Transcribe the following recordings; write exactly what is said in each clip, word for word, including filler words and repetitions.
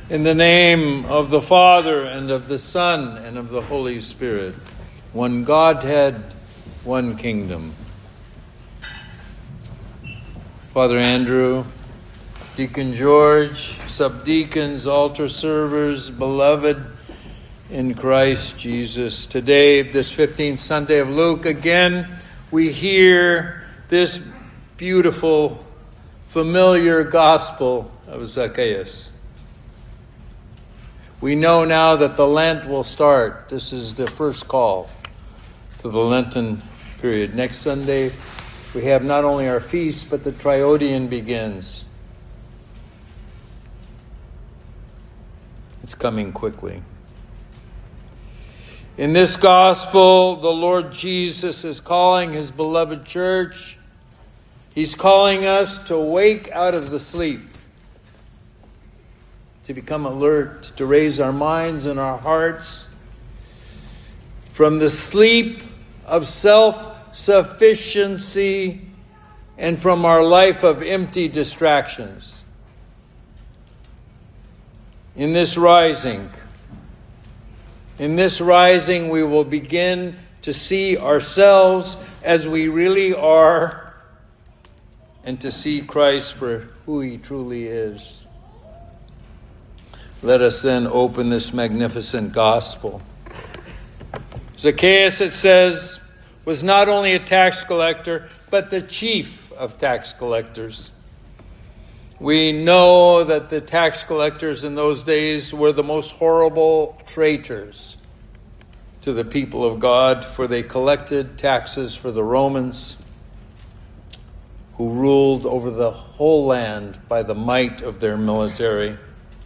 In the name of the Father, and of the Son, and of the Holy Spirit, one Godhead, one kingdom. Father Andrew, Deacon George, subdeacons, altar servers, beloved in Christ Jesus. Today, this fifteenth Sunday of Luke, again, we hear this beautiful, familiar gospel of Zacchaeus. We know now that the Lent will start. This is the first call to the Lenten period. Next Sunday, we have not only our feast, but the Triodian begins. It's coming quickly. In this gospel, the Lord Jesus is calling his beloved church. He's calling us to wake out of the sleep, to become alert, to raise our minds and our hearts from the sleep of self-sufficiency and from our life of empty distractions. In this rising, in this rising, we will begin to see ourselves as we really are and to see Christ for who he truly is. Let us then open this magnificent gospel. Zacchaeus, it says, was not only a tax collector, but the chief of tax collectors. We know that the tax collectors in those days were the most horrible traitors to the people of God, for they collected taxes for the Romans, who ruled over the whole land by the might of their military.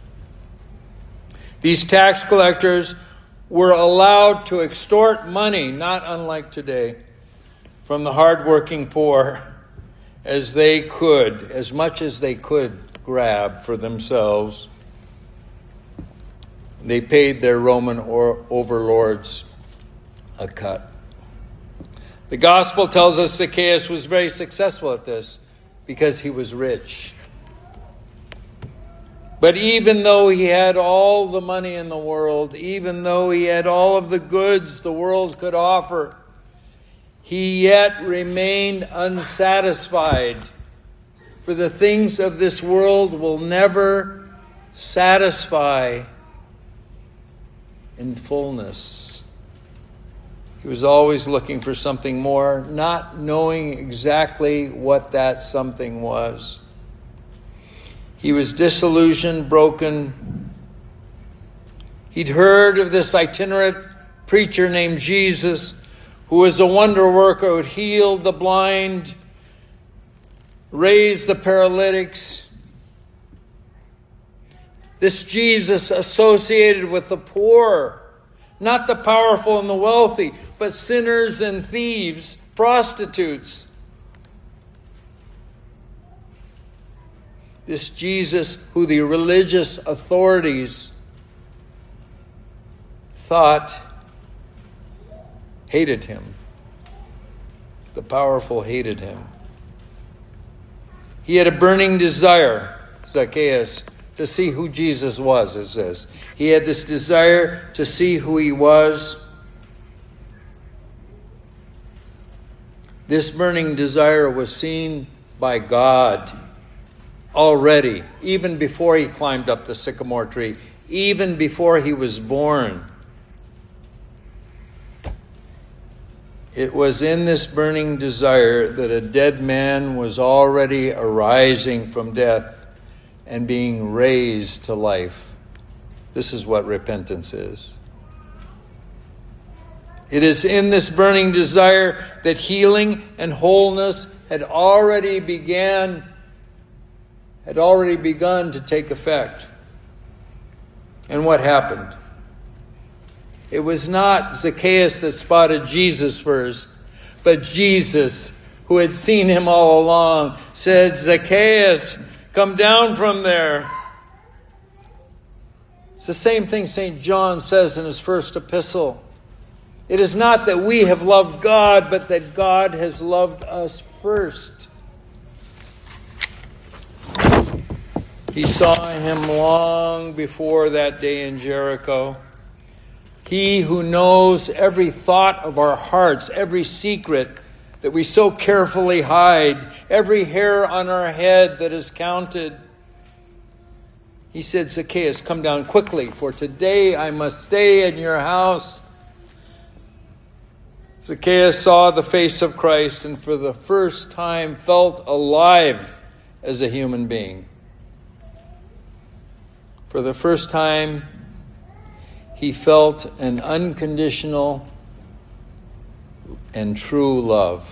These tax collectors were allowed to extort money, not unlike today, from the hardworking poor as they could, as much as they could grab for themselves. They paid their Roman or overlords a cut. The gospel tells us Zacchaeus was very successful at this because he was rich. But even though he had all the money in the world, even though he had all of the goods the world could offer, he yet remained unsatisfied. For the things of this world will never satisfy in fullness. He was always looking for something more, not knowing exactly what that something was. He was disillusioned, broken. He'd heard of this itinerant preacher named Jesus, who was a wonder worker, who healed the blind, raised the paralytics. This Jesus associated with the poor, not the powerful and the wealthy, but sinners and thieves, prostitutes. This Jesus who the religious authorities thought hated him. The powerful hated him. He had a burning desire, Zacchaeus, to see who Jesus was, it says. He had this desire to see who he was. This burning desire was seen by God already, even before he climbed up the sycamore tree, even before he was born. It was in this burning desire that a dead man was already arising from death and being raised to life. This is what repentance is. It is in this burning desire that healing and wholeness had already began had already begun to take effect. And what happened? It was not Zacchaeus that spotted Jesus first, but Jesus, who had seen him all along, said, "Zacchaeus, come down from there." It's the same thing Saint John says in his first epistle. It is not that we have loved God, but that God has loved us first. He saw him long before that day in Jericho. He who knows every thought of our hearts, every secret that we so carefully hide, every hair on our head that is counted. He said, Zacchaeus, come down quickly, for today I must stay in your house. Zacchaeus saw the face of Christ and for the first time felt alive as a human being. For the first time, he felt an unconditional and true love.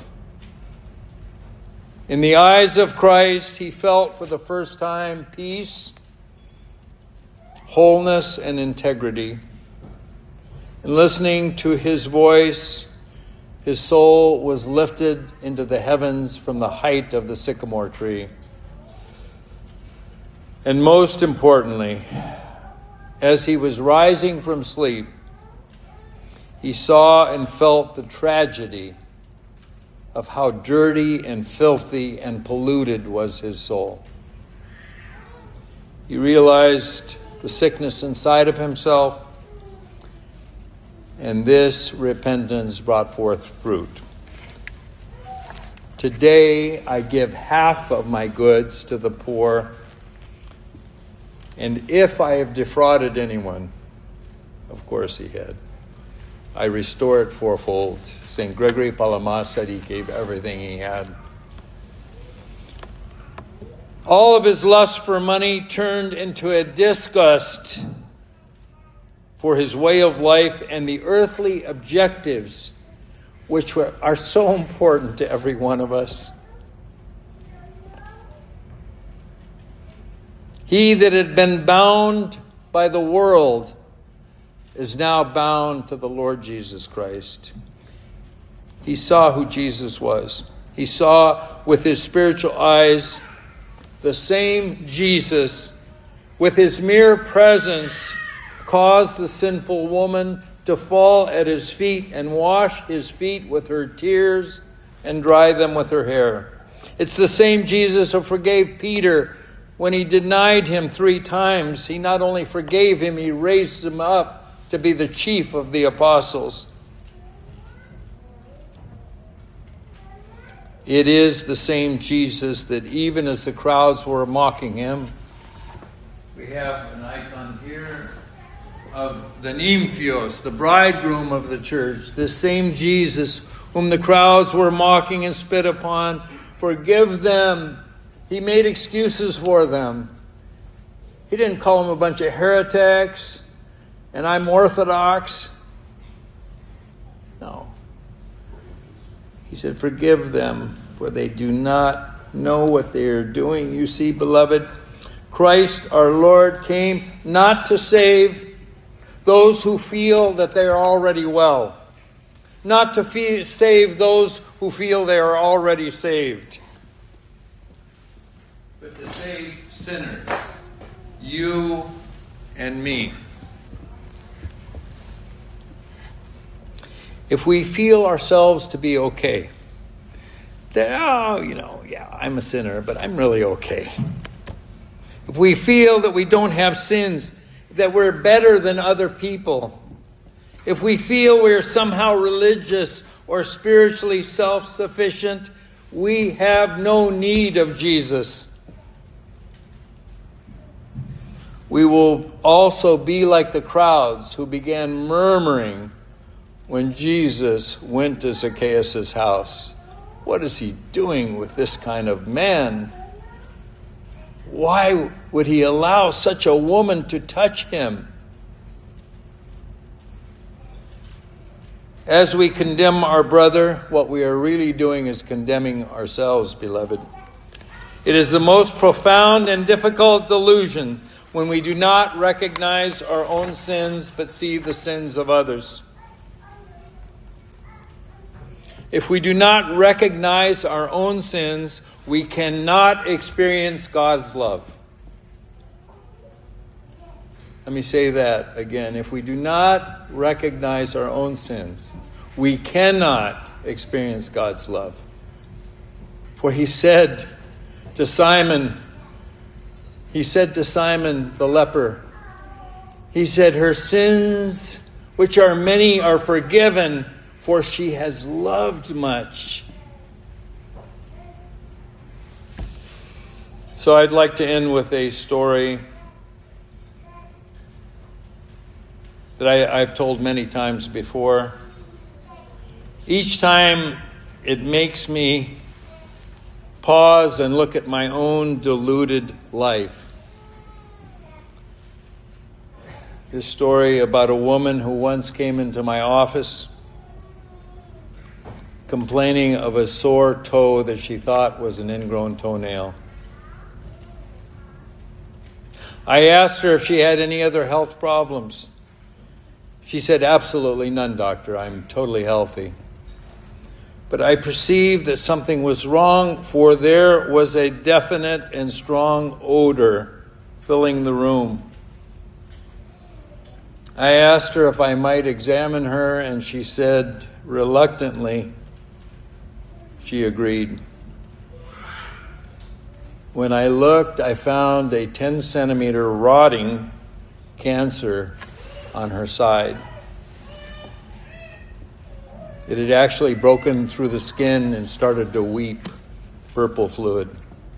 In the eyes of Christ, he felt for the first time peace, wholeness, and integrity. And listening to his voice, his soul was lifted into the heavens from the height of the sycamore tree. And most importantly, as he was rising from sleep, he saw and felt the tragedy of how dirty and filthy and polluted was his soul. He realized the sickness inside of himself, and this repentance brought forth fruit. Today I give half of my goods to the poor, and if I have defrauded anyone, of course he had, I restore it fourfold. Saint Gregory Palamas said he gave everything he had. All of his lust for money turned into a disgust for his way of life and the earthly objectives which were, are so important to every one of us. He that had been bound by the world is now bound to the Lord Jesus Christ. He saw who Jesus was. He saw with his spiritual eyes the same Jesus, with his mere presence, caused the sinful woman to fall at his feet and wash his feet with her tears and dry them with her hair. It's the same Jesus who forgave Peter when he denied him three times. He not only forgave him, he raised him up to be the chief of the apostles. It is the same Jesus that even as the crowds were mocking him, we have an icon here of the Nymphios, the bridegroom of the church. This same Jesus whom the crowds were mocking and spit upon, forgive them. He made excuses for them. He didn't call them a bunch of heretics and I'm Orthodox. No. He said, forgive them, for they do not know what they are doing. You see, beloved, Christ our Lord came not to save those who feel that they are already well, not to fee- save those who feel they are already saved, but to save sinners, you and me. If we feel ourselves to be okay, that, oh, you know, yeah, I'm a sinner, but I'm really okay. If we feel that we don't have sins, that we're better than other people, if we feel we're somehow religious or spiritually self-sufficient, we have no need of Jesus. We will also be like the crowds who began murmuring when Jesus went to Zacchaeus' house. What is he doing with this kind of man? Why would he allow such a woman to touch him? As we condemn our brother, what we are really doing is condemning ourselves, beloved. It is the most profound and difficult delusion when we do not recognize our own sins but see the sins of others. If we do not recognize our own sins, we cannot experience God's love. Let me say that again. If we do not recognize our own sins, we cannot experience God's love. For he said to Simon, He said to Simon the leper, he said, her sins, which are many, are forgiven, for she has loved much. So I'd like to end with a story that I, I've told many times before. Each time it makes me pause and look at my own deluded life. This story about a woman who once came into my office complaining of a sore toe that she thought was an ingrown toenail. I asked her if she had any other health problems. She said, absolutely none, doctor. I'm totally healthy. But I perceived that something was wrong, for there was a definite and strong odor filling the room. I asked her if I might examine her, and she said, reluctantly, she agreed. When I looked, I found a ten centimeter rotting cancer on her side. It had actually broken through the skin and started to weep purple fluid.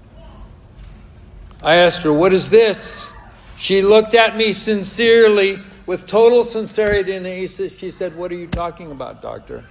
I asked her, what is this? She looked at me sincerely, with total sincerity, and she said, what are you talking about, doctor?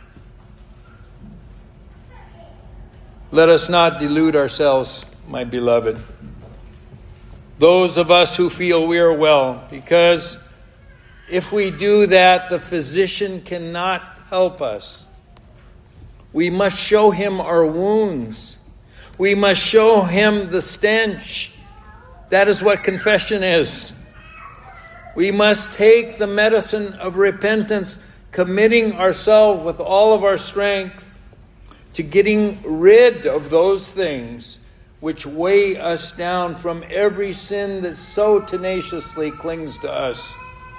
Let us not delude ourselves, my beloved. Those of us who feel we are well, because if we do that, the physician cannot help us. We must show him our wounds. We must show him the stench. That is what confession is. We must take the medicine of repentance, committing ourselves with all of our strength to getting rid of those things which weigh us down, from every sin that so tenaciously clings to us.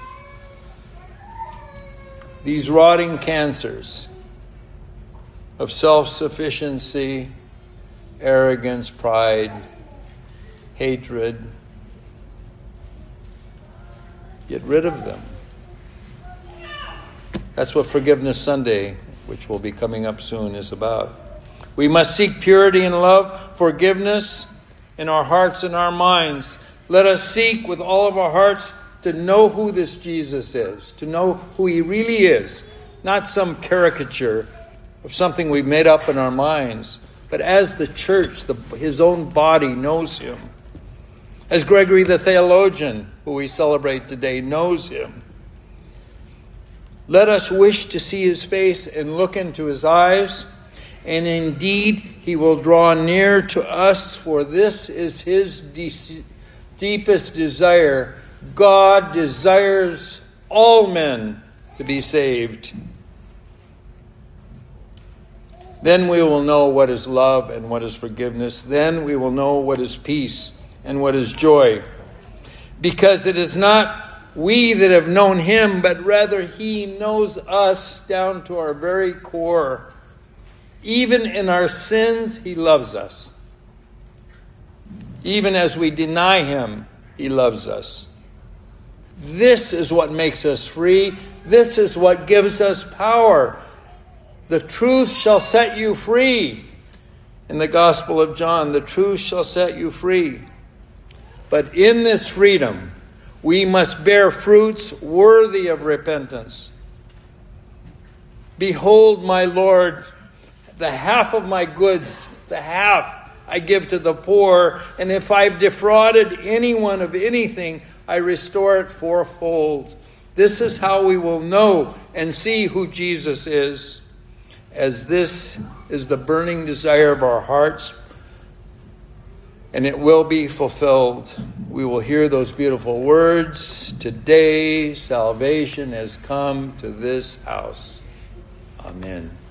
These rotting cancers of self-sufficiency, arrogance, pride, hatred, get rid of them. That's what Forgiveness Sunday, which will be coming up soon, is about. We must seek purity and love, forgiveness in our hearts and our minds. Let us seek with all of our hearts to know who this Jesus is, to know who he really is, not some caricature of something we've made up in our minds, but as the church, the, his own body knows him. As Gregory the theologian, who we celebrate today, knows him. Let us wish to see his face and look into his eyes, and indeed he will draw near to us, for this is his de- deepest desire. God desires all men to be saved. Then we will know what is love and what is forgiveness. Then we will know what is peace and what is joy. Because it is not we that have known him, but rather he knows us down to our very core. Even in our sins, he loves us. Even as we deny him, he loves us. This is what makes us free. This is what gives us power. The truth shall set you free. In the Gospel of John, the truth shall set you free. But in this freedom, we must bear fruits worthy of repentance. Behold, my Lord, the half of my goods, the half I give to the poor, and if I've defrauded anyone of anything, I restore it fourfold. This is how we will know and see who Jesus is, as this is the burning desire of our hearts, and it will be fulfilled. We will hear those beautiful words, today salvation has come to this house. Amen.